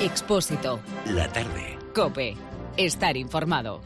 Expósito. La tarde. COPE. Estar informado.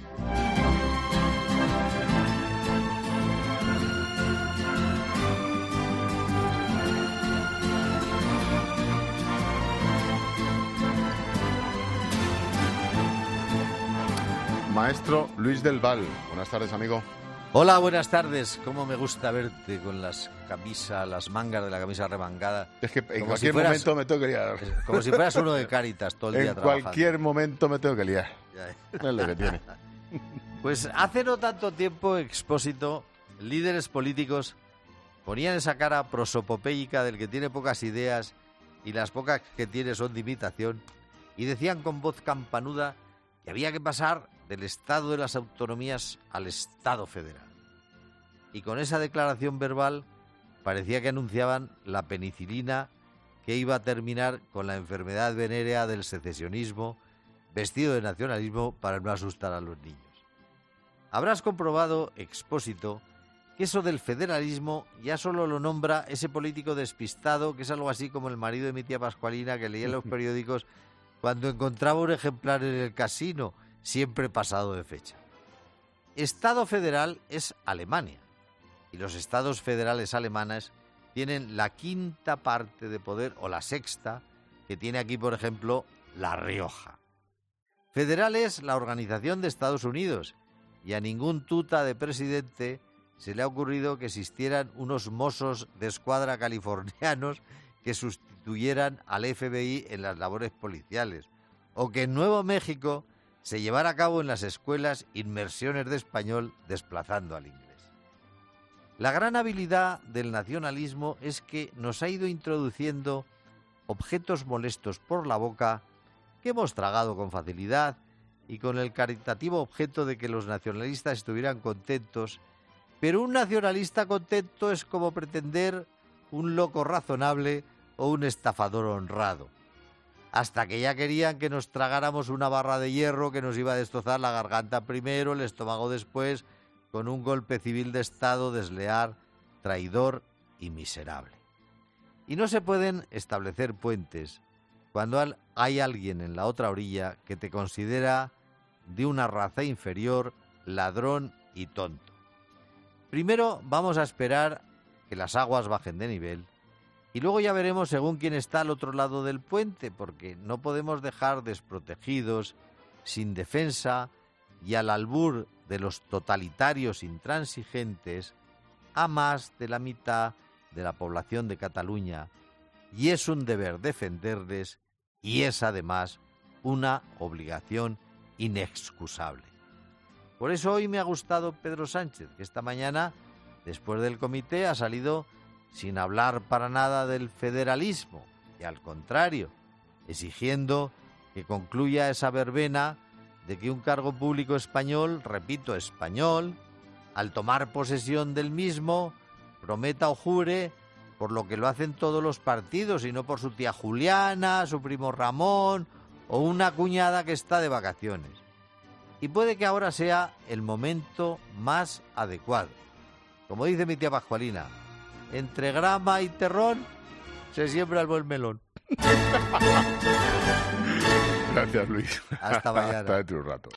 Maestro Luis del Val. Buenas tardes, amigo. Hola, buenas tardes. Cómo me gusta verte con las mangas de la camisa remangada. Es que en cualquier momento me tengo que liar. Como si fueras uno de Cáritas todo el día trabajando. En cualquier momento me tengo que liar. Es lo que tiene. Pues hace no tanto tiempo, Expósito, líderes políticos ponían esa cara prosopopéica del que tiene pocas ideas y las pocas que tiene son de imitación, y decían con voz campanuda que había que pasar del Estado de las autonomías al Estado federal. Y con esa declaración verbal parecía que anunciaban la penicilina que iba a terminar con la enfermedad venérea del secesionismo, vestido de nacionalismo para no asustar a los niños. Habrás comprobado, Expósito, que eso del federalismo ya solo lo nombra ese político despistado, que es algo así como el marido de mi tía Pascualina, que leía en los periódicos cuando encontraba un ejemplar en el casino, siempre pasado de fecha. Estado federal es Alemania, y los estados federales alemanes tienen la quinta parte de poder, o la sexta, que tiene aquí, por ejemplo, La Rioja. Federal es la Organización de Estados Unidos, y a ningún tuta de presidente se le ha ocurrido que existieran unos mozos de escuadra californianos que sustituyeran al FBI en las labores policiales, o que en Nuevo México se llevara a cabo en las escuelas inmersiones de español desplazando al inglés. La gran habilidad del nacionalismo es que nos ha ido introduciendo objetos molestos por la boca que hemos tragado con facilidad y con el caritativo objeto de que los nacionalistas estuvieran contentos, pero un nacionalista contento es como pretender un loco razonable o un estafador honrado. Hasta que ya querían que nos tragáramos una barra de hierro que nos iba a destrozar la garganta primero, el estómago después, con un golpe civil de Estado desleal, traidor y miserable. Y no se pueden establecer puentes cuando hay alguien en la otra orilla que te considera de una raza inferior, ladrón y tonto. Primero vamos a esperar que las aguas bajen de nivel, y luego ya veremos según quién está al otro lado del puente, porque no podemos dejar desprotegidos, sin defensa y al albur de los totalitarios intransigentes a más de la mitad de la población de Cataluña, y es un deber defenderles y es además una obligación inexcusable. Por eso hoy me ha gustado Pedro Sánchez, que esta mañana, después del comité, ha salido sin hablar para nada del federalismo, y al contrario, exigiendo que concluya esa verbena de que un cargo público español, repito, español, al tomar posesión del mismo, prometa o jure por lo que lo hacen todos los partidos, y no por su tía Juliana, su primo Ramón o una cuñada que está de vacaciones. Y puede que ahora sea el momento más adecuado. Como dice mi tía Pascualina, entre grama y terrón se siembra el buen melón. Gracias, Luis. Hasta mañana. Hasta dentro de un rato.